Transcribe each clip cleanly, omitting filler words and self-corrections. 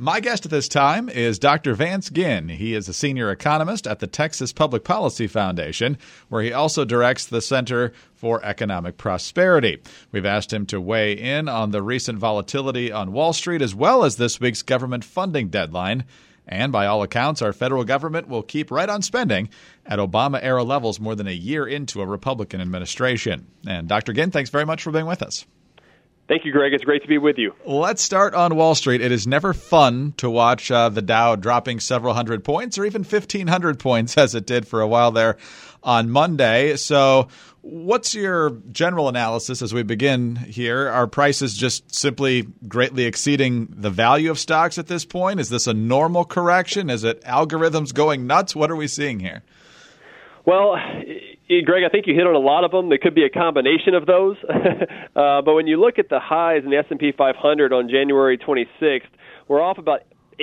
My guest at this time is Dr. Vance Ginn. He is a senior economist at the Texas Public Policy Foundation, where he also directs the Center for Economic Prosperity. We've asked him to weigh in on the recent volatility on Wall Street, as well as this week's government funding deadline. And by all accounts, our federal government will keep right on spending at Obama-era levels more than a year into a Republican administration. And Dr. Ginn, thanks very much for being with us. Thank you, Greg. It's great to be with you. Let's start on Wall Street. It is never fun to watch the Dow dropping several hundred points or even 1,500 points as it did for a while there on Monday. So what's your general analysis as we begin here? Are prices just simply greatly exceeding the value of stocks at this point? Is this a normal correction? Is it algorithms going nuts? What are we seeing here? Well, Greg, I think you hit on a lot of them. There could be a combination of those. But when you look at the highs in the S&P 500 on January 26th, we're off about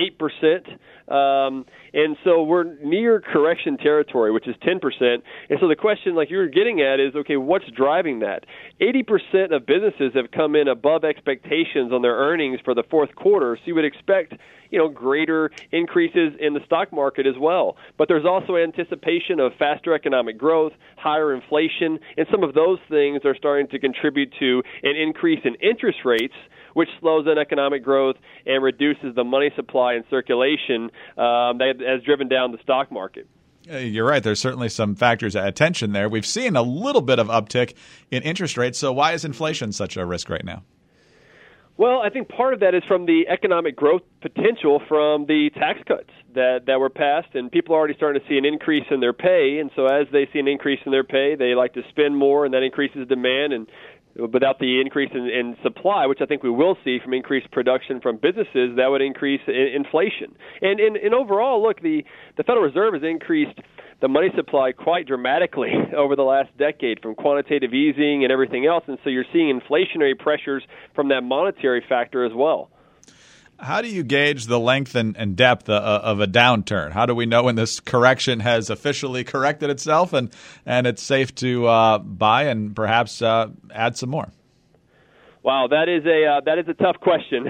8%. And so we're near correction territory, which is 10%. And so the question, like you were getting at, is, okay, what's driving that? 80% of businesses have come in above expectations on their earnings for the fourth quarter. So you would expect, greater increases in the stock market as well. But there's also anticipation of faster economic growth, higher inflation, and some of those things are starting to contribute to an increase in interest rates, which slows down economic growth and reduces the money supply and circulation that has driven down the stock market. You're right. There's certainly some factors at attention there. We've seen a little bit of uptick in interest rates. So why is inflation such a risk right now? Well, I think part of that is from the economic growth potential from the tax cuts that were passed, and people are already starting to see an increase in their pay. And so as they see an increase in their pay, they like to spend more, and that increases demand. And without the increase in supply, which I think we will see from increased production from businesses, that would increase inflation. And overall, look, the Federal Reserve has increased the money supply quite dramatically over the last decade from quantitative easing and everything else. And so you're seeing inflationary pressures from that monetary factor as well. How do you gauge the length and depth of a downturn? How do we know when this correction has officially corrected itself and it's safe to buy and perhaps add some more? Wow, that is a tough question.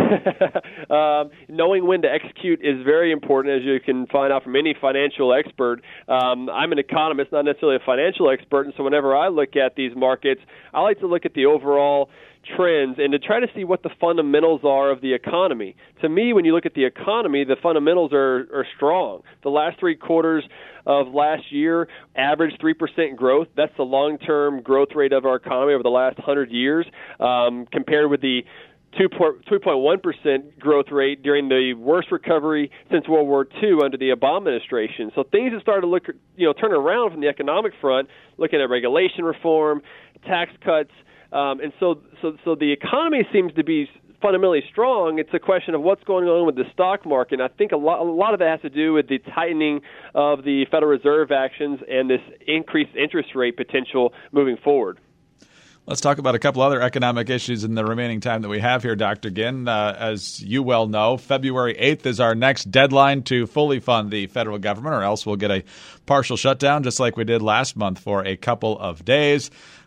Knowing when to execute is very important, as you can find out from any financial expert. I'm an economist, not necessarily a financial expert, and so whenever I look at these markets, I like to look at the overall trends and to try to see what the fundamentals are of the economy. To me, when you look at the economy, the fundamentals are strong. The last 3 quarters of last year averaged 3% growth. That's the long-term growth rate of our economy over the last 100 years, compared with the 2.1% growth rate during the worst recovery since World War II under the Obama administration. So things have started to look, turn around from the economic front, looking at regulation reform, tax cuts, and so the economy seems to be fundamentally strong. It's a question of what's going on with the stock market. And I think a lot of that has to do with the tightening of the Federal Reserve actions and this increased interest rate potential moving forward. Let's talk about a couple other economic issues in the remaining time that we have here, Dr. Ginn. As you well know, February 8th is our next deadline to fully fund the federal government, or else we'll get a partial shutdown, just like we did last month for a couple of days.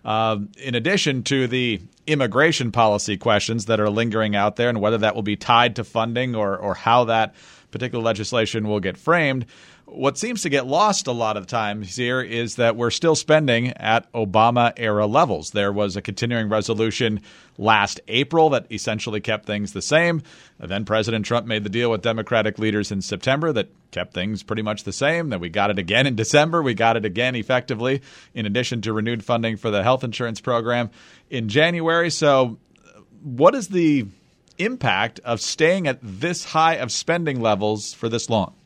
In addition to the immigration policy questions that are lingering out there and whether that will be tied to funding or how that particular legislation will get framed, what seems to get lost a lot of times here is that we're still spending at Obama-era levels. There was a continuing resolution last April that essentially kept things the same. Then President Trump made the deal with Democratic leaders in September that kept things pretty much the same. Then we got it again in December. We got it again effectively, in addition to renewed funding for the health insurance program in January. So what is the impact of staying at this high of spending levels for this long?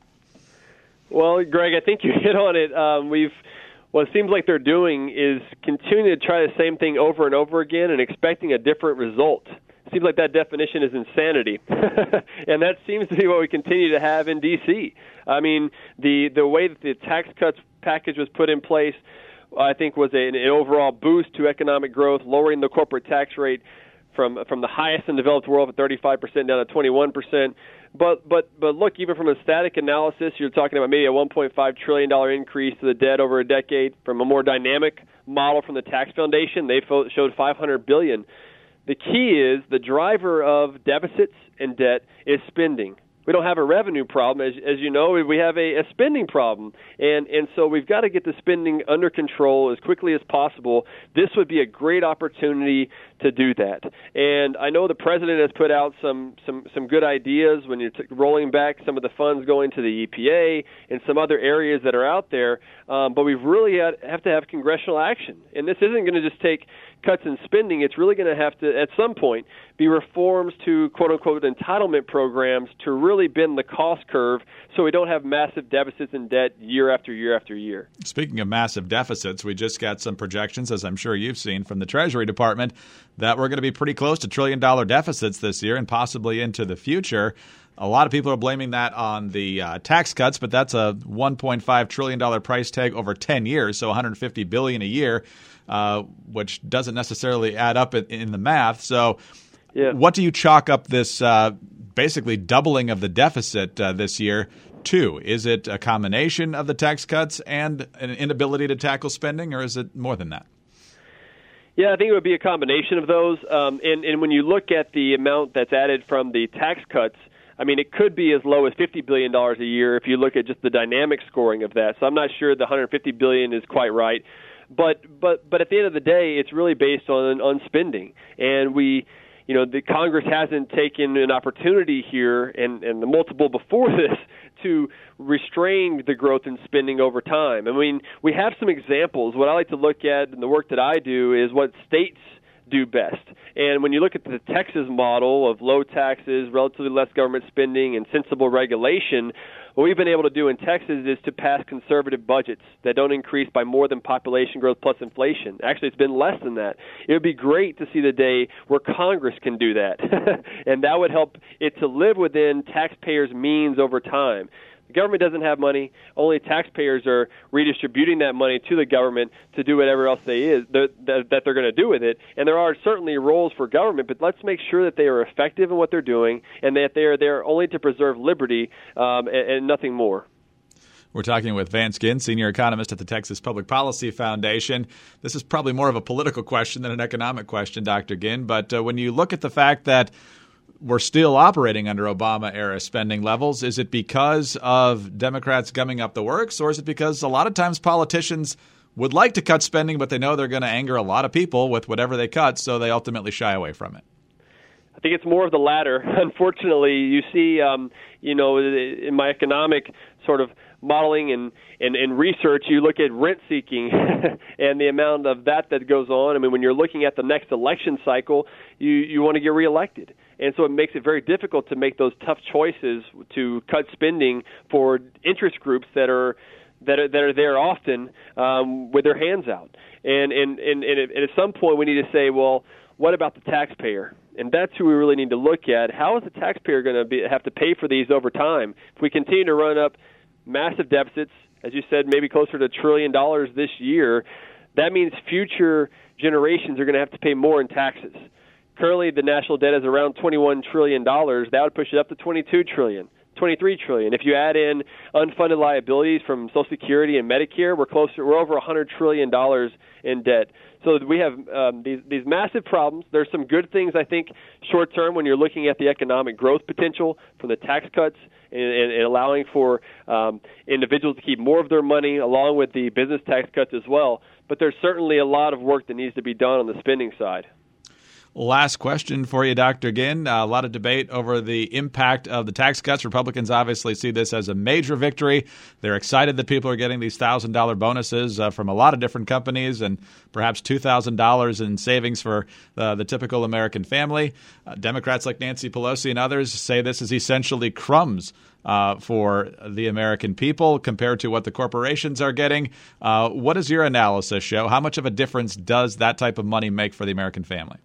Well, Greg, I think you hit on it. What it seems like they're doing is continuing to try the same thing over and over again and expecting a different result. It seems like that definition is insanity. And that seems to be what we continue to have in D.C. I mean, the way that the tax cuts package was put in place, I think, was an overall boost to economic growth, lowering the corporate tax rate from the highest in the developed world at 35% down to 21%. But look, even from a static analysis, you're talking about maybe a $1.5 trillion increase to the debt over a decade. From a more dynamic model from the Tax Foundation, they showed $500 billion. The key is the driver of deficits and debt is spending. We don't have a revenue problem. As you know, we have a spending problem. And so we've got to get the spending under control as quickly as possible. This would be a great opportunity to do that. And I know the president has put out some good ideas when you're rolling back some of the funds going to the EPA and some other areas that are out there. But we really have to have congressional action. And this isn't going to just take cuts in spending. It's really going to have to, at some point, be reforms to quote-unquote entitlement programs to really bend the cost curve so we don't have massive deficits in debt year after year after year. Speaking of massive deficits, we just got some projections, as I'm sure you've seen, from the Treasury Department that we're going to be pretty close to $1 trillion deficits this year and possibly into the future. A lot of people are blaming that on the tax cuts, but that's a $1.5 trillion price tag over 10 years, so $150 billion a year, which doesn't necessarily add up in the math. So what do you chalk up this basically doubling of the deficit this year to? Is it a combination of the tax cuts and an inability to tackle spending, or is it more than that? Yeah, I think it would be a combination of those. And when you look at the amount that's added from the tax cuts, I mean, it could be as low as $50 billion a year if you look at just the dynamic scoring of that. So I'm not sure the $150 billion is quite right. But at the end of the day, it's really based on spending. And the Congress hasn't taken an opportunity here and the multiple before this to restrain the growth in spending over time. I mean, we have some examples. What I like to look at in the work that I do is what states do best. And when you look at the Texas model of low taxes, relatively less government spending, and sensible regulation, what we've been able to do in Texas is to pass conservative budgets that don't increase by more than population growth plus inflation. Actually, it's been less than that. It would be great to see the day where Congress can do that, and that would help it to live within taxpayers' means over time. The government doesn't have money. Only taxpayers are redistributing that money to the government to do whatever else that they're going to do with it. And there are certainly roles for government, but let's make sure that they are effective in what they're doing and that they are there only to preserve liberty and nothing more. We're talking with Vance Ginn, senior economist at the Texas Public Policy Foundation. This is probably more of a political question than an economic question, Dr. Ginn. But when you look at the fact that we're still operating under Obama-era spending levels, is it because of Democrats gumming up the works, or is it because a lot of times politicians would like to cut spending, but they know they're going to anger a lot of people with whatever they cut, so they ultimately shy away from it? I think it's more of the latter. Unfortunately, you see, in my economic sort of modeling and research, you look at rent seeking and the amount of that goes on. I mean, when you're looking at the next election cycle, you want to get reelected. And so it makes it very difficult to make those tough choices to cut spending for interest groups that are there often with their hands out. And at some point we need to say, well, what about the taxpayer? And that's who we really need to look at. How is the taxpayer going to have to pay for these over time? If we continue to run up massive deficits, as you said, maybe closer to $1 trillion this year, that means future generations are going to have to pay more in taxes. Currently, the national debt is around $21 trillion. That would push it up to $22 trillion. $23 trillion. If you add in unfunded liabilities from Social Security and Medicare, we're over $100 trillion in debt. So we have these massive problems. There's some good things, I think, short term when you're looking at the economic growth potential from the tax cuts and allowing for individuals to keep more of their money, along with the business tax cuts as well. But there's certainly a lot of work that needs to be done on the spending side. Last question for you, Dr. Ginn. A lot of debate over the impact of the tax cuts. Republicans obviously see this as a major victory. They're excited that people are getting these $1,000 bonuses from a lot of different companies and perhaps $2,000 in savings for the typical American family. Democrats like Nancy Pelosi and others say this is essentially crumbs for the American people compared to what the corporations are getting. What does your analysis show? How much of a difference does that type of money make for the American family?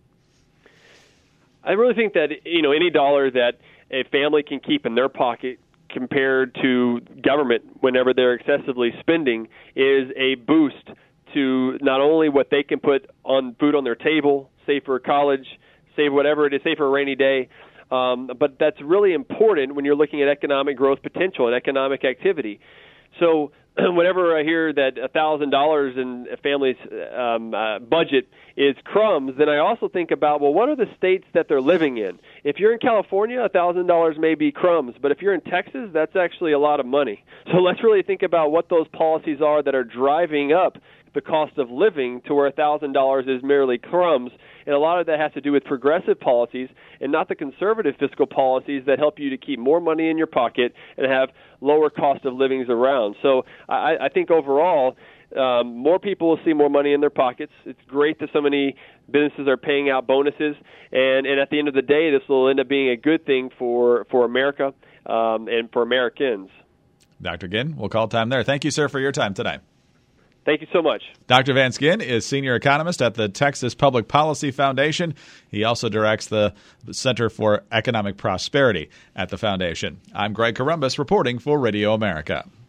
I really think that, any dollar that a family can keep in their pocket compared to government whenever they're excessively spending is a boost to not only what they can put on food on their table, save for college, save whatever it is, save for a rainy day, but that's really important when you're looking at economic growth potential and economic activity. So whenever I hear that $1,000 in a family's budget is crumbs, then I also think about, well, what are the states that they're living in? If you're in California, $1,000 may be crumbs, but if you're in Texas, that's actually a lot of money. So let's really think about what those policies are that are driving up the cost of living to where $1,000 is merely crumbs. And a lot of that has to do with progressive policies and not the conservative fiscal policies that help you to keep more money in your pocket and have lower cost of livings around. So I think overall, more people will see more money in their pockets. It's great that so many businesses are paying out bonuses, and at the end of the day, this will end up being a good thing for America and for Americans. Dr. Ginn, we'll call time there. Thank you, sir, for your time today. Thank you so much. Dr. Vance Ginn is senior economist at the Texas Public Policy Foundation. He also directs the Center for Economic Prosperity at the foundation. I'm Greg Corombos reporting for Radio America.